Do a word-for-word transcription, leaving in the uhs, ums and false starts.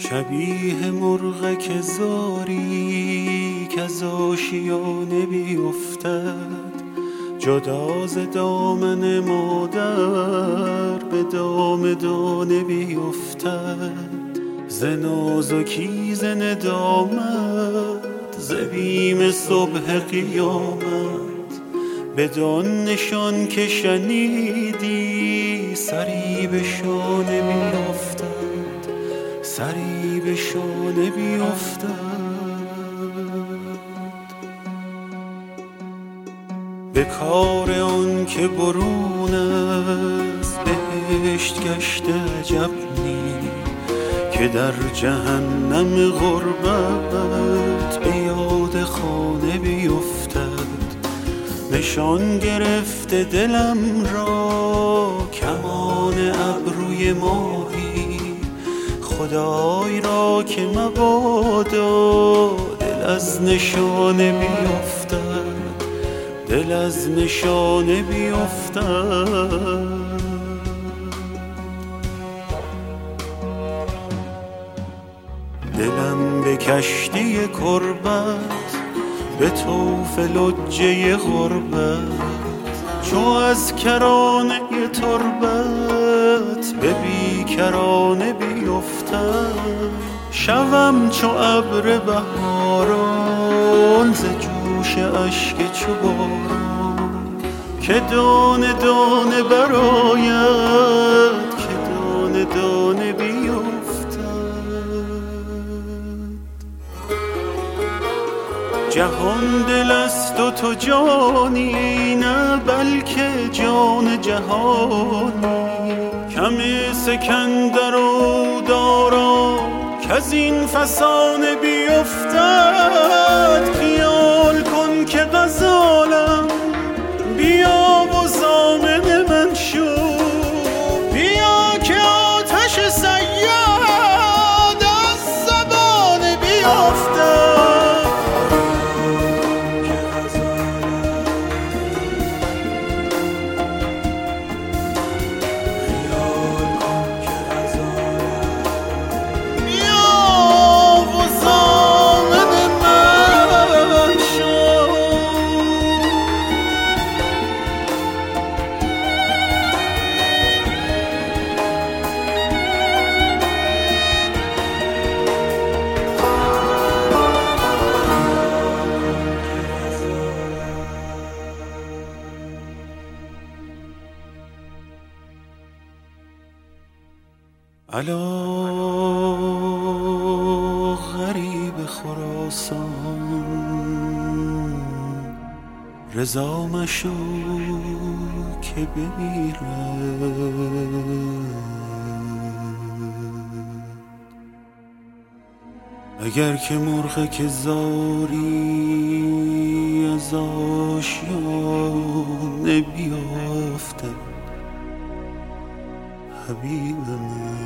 شبیه مرغک زاری که از آشیانه بیفتد، جدا ز دامن مادر به دام دانه بیفتد. ز نازکی ز ندامت ز بیم صبح قیامت، بدان نشان که شنیدی سری به شانه بیفتد، سری به شانه بیفتد. به کار آن که برون از بهشت گشته عجب نی، که در جهنم غربت به یاد خانه بیفتد. نشان گرفته دلم را کمان ابروی ماهی، خدای را که مبادا دل از نشانه بیفتد، دل از نشانه بیفتد. دلم به کشتی کربت به طوف لجه غربت، چو از کرانه تربت به بیکرانه بیفتد. شوم چو ابر بهاران ز جوش اشک چو باران، که دانه دانه برآید، که دانه دانه بیفتد. جهان دل است و تو جانی، نه بلکه جان جهانی. کم سکندر و دارا کز این فسانه بیفتد. خیال کن که غزالم بیا و ضامن من شو، بیا که آتش صیاد از زبان بیفتد. الا غریب خراسان، رضا مشو که بمیرد. اگر که مرغک زاری از آشیانه بیفتد، حبیب من